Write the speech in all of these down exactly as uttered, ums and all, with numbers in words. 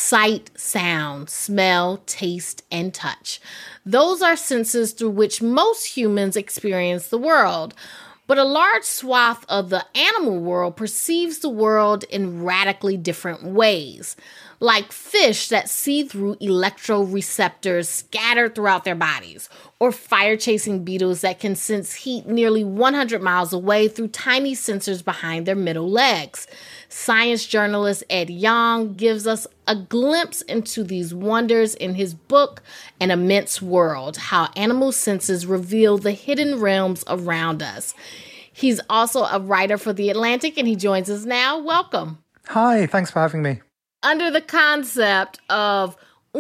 sight, sound, smell, taste, and touch. Those are senses through which most humans experience the world. But a large swath of the animal world perceives the world in radically different ways, like fish that see through electroreceptors scattered throughout their bodies, or fire-chasing beetles that can sense heat nearly one hundred miles away through tiny sensors behind their middle legs. Science journalist Ed Yong gives us a glimpse into these wonders in his book, An Immense World: How Animal Senses Reveal the Hidden Realms Around Us. He's also a writer for The Atlantic, and he joins us now. Welcome. Hi, thanks for having me. Under the concept of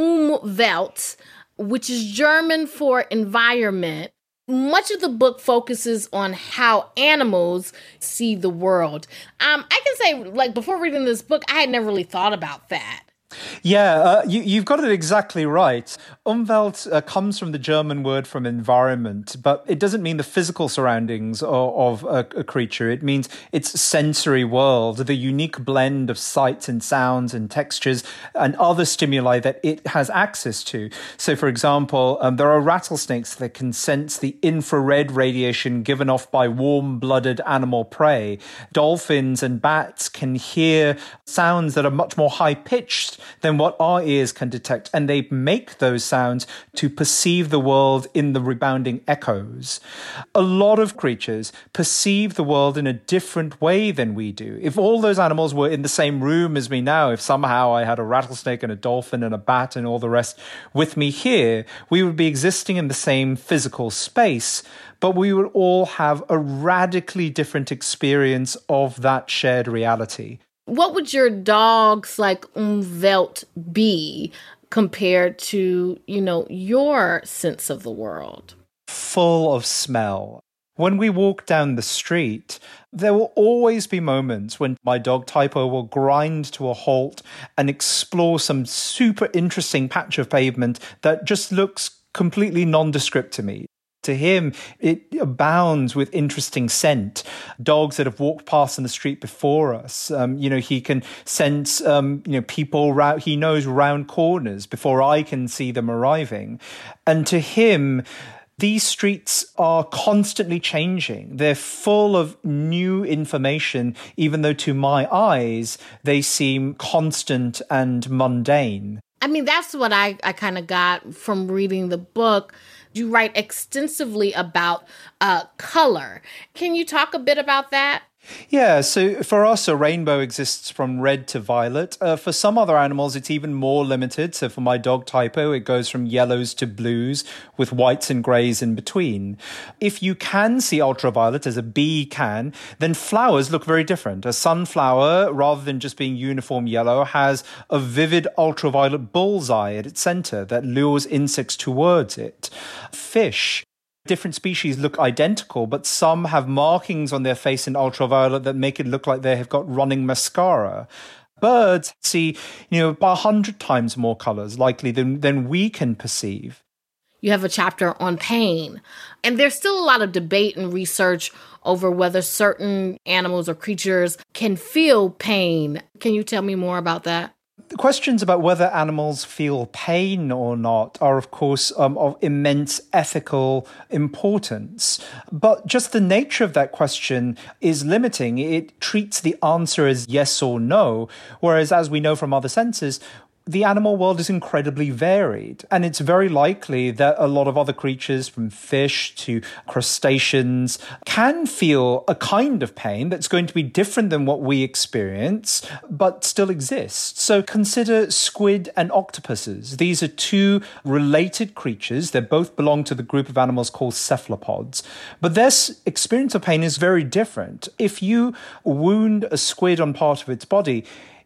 Umwelt, which is German for environment, much of the book focuses on how animals see the world. Um, I can say, like, before reading this book, I had never really thought about that. Yeah, uh, you, you've got it exactly right. Umwelt uh, comes from the German word from environment, but it doesn't mean the physical surroundings of, of a, a creature. It means its sensory world, the unique blend of sights and sounds and textures and other stimuli that it has access to. So, for example, um, there are rattlesnakes that can sense the infrared radiation given off by warm-blooded animal prey. Dolphins and bats can hear sounds that are much more high-pitched than what our ears can detect, and they make those sounds to perceive the world in the rebounding echoes. A lot of creatures perceive the world in a different way than we do. If all those animals were in the same room as me now, if somehow I had a rattlesnake and a dolphin and a bat and all the rest with me here, we would be existing in the same physical space, but we would all have a radically different experience of that shared reality. What would your dog's, like, Umwelt be compared to, you know, your sense of the world? Full of smell. When we walk down the street, there will always be moments when my dog Typo will grind to a halt and explore some super interesting patch of pavement that just looks completely nondescript to me. To him, it abounds with interesting scent. Dogs that have walked past in the street before us, um, you know, he can sense, um, you know, people, ra- he knows round corners before I can see them arriving. And to him, these streets are constantly changing. They're full of new information, even though to my eyes, they seem constant and mundane. I mean, that's what I, I kind of got from reading the book. You write extensively about uh, color. Can you talk a bit about that? Yeah, so for us, a rainbow exists from red to violet. Uh, for some other animals, it's even more limited. So for my dog Typo, it goes from yellows to blues with whites and greys in between. If you can see ultraviolet, as a bee can, then flowers look very different. A sunflower, rather than just being uniform yellow, has a vivid ultraviolet bullseye at its center that lures insects towards it. Fish, different species look identical, but some have markings on their face in ultraviolet that make it look like they have got running mascara. Birds see, you know, about a hundred times more colors likely than, than we can perceive. You have a chapter on pain, and there's still a lot of debate and research over whether certain animals or creatures can feel pain. Can you tell me more about that? The questions about whether animals feel pain or not are, of course, um, of immense ethical importance. But just the nature of that question is limiting. It treats the answer as yes or no, whereas, as we know from other senses, the animal world is incredibly varied, and it's very likely that a lot of other creatures, from fish to crustaceans, can feel a kind of pain that's going to be different than what we experience, but still exists. So consider squid and octopuses. These are two related creatures. They both belong to the group of animals called cephalopods, but their experience of pain is very different. If you wound a squid on part of its body,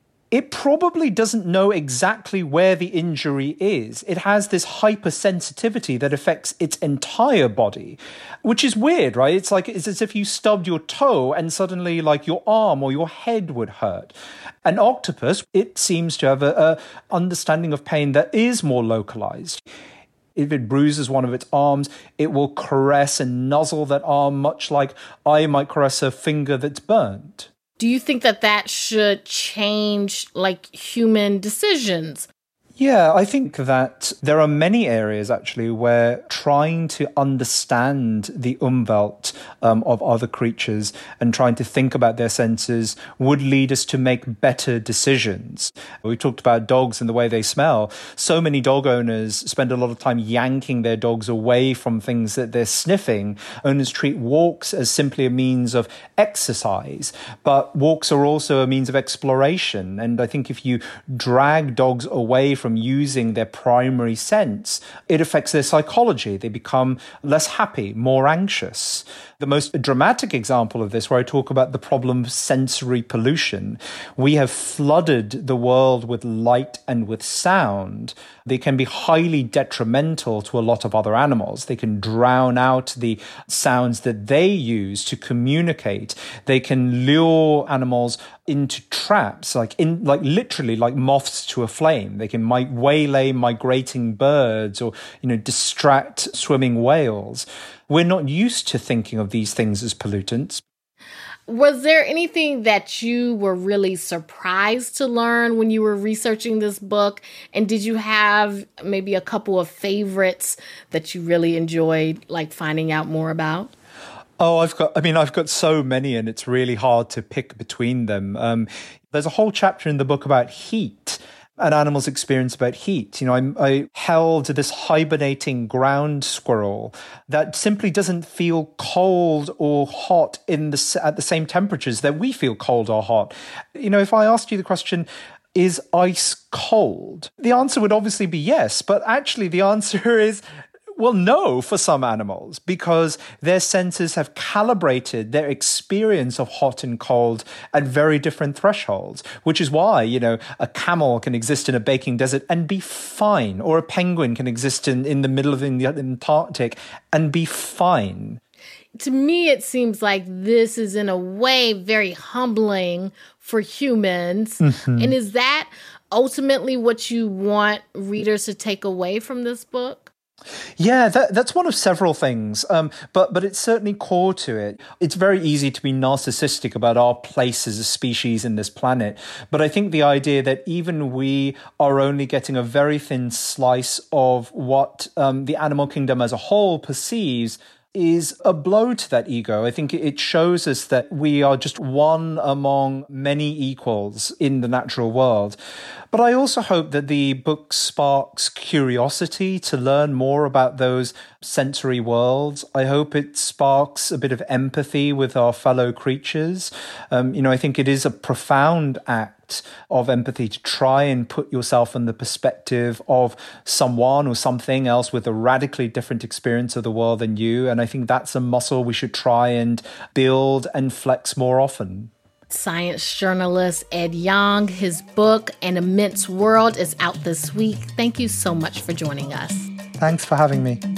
it probably doesn't know exactly where the injury is. It has this hypersensitivity that affects its entire body, which is weird, right? It's like, it's as if you stubbed your toe and suddenly like your arm or your head would hurt. An octopus, it seems to have a, a understanding of pain that is more localized. If it bruises one of its arms, it will caress and nuzzle that arm, much like I might caress a finger that's burnt. Do you think that that should change like human decisions? Yeah, I think that there are many areas actually where trying to understand the umwelt um, of other creatures and trying to think about their senses would lead us to make better decisions. We talked about dogs and the way they smell. So many dog owners spend a lot of time yanking their dogs away from things that they're sniffing. Owners treat walks as simply a means of exercise, but walks are also a means of exploration. And I think if you drag dogs away from using their primary sense, it affects their psychology. They become less happy, more anxious. The most dramatic example of this, where I talk about the problem of sensory pollution, we have flooded the world with light and with sound. They can be highly detrimental to a lot of other animals. They can drown out the sounds that they use to communicate. They can lure animals into traps, like in, like literally like moths to a flame. They can mi- waylay migrating birds or, you know, distract swimming whales. We're not used to thinking of these things as pollutants. Was there anything that you were really surprised to learn when you were researching this book? And did you have maybe a couple of favorites that you really enjoyed, like finding out more about? Oh, I've got, I mean, I've got so many and it's really hard to pick between them. Um, there's a whole chapter in the book about heat and animals' experience about heat. You know, I, I held this hibernating ground squirrel that simply doesn't feel cold or hot in the, at the same temperatures that we feel cold or hot. You know, if I asked you the question, is ice cold? The answer would obviously be yes, but actually the answer is, well, no, for some animals, because their senses have calibrated their experience of hot and cold at very different thresholds, which is why, you know, a camel can exist in a baking desert and be fine, or a penguin can exist in, in the middle of the Antarctic and be fine. To me, it seems like this is in a way very humbling for humans. Mm-hmm. And is that ultimately what you want readers to take away from this book? Yeah, that, that's one of several things, um, but but it's certainly core to it. It's very easy to be narcissistic about our place as a species in this planet, but I think the idea that even we are only getting a very thin slice of what um, the animal kingdom as a whole perceives is a blow to that ego. I think it shows us that we are just one among many equals in the natural world. But I also hope that the book sparks curiosity to learn more about those sensory worlds. I hope it sparks a bit of empathy with our fellow creatures. Um, you know, I think it is a profound act of empathy to try and put yourself in the perspective of someone or something else with a radically different experience of the world than you. And I think that's a muscle we should try and build and flex more often. Science journalist Ed Yong. His book, An Immense World, is out this week. Thank you so much for joining us. Thanks for having me.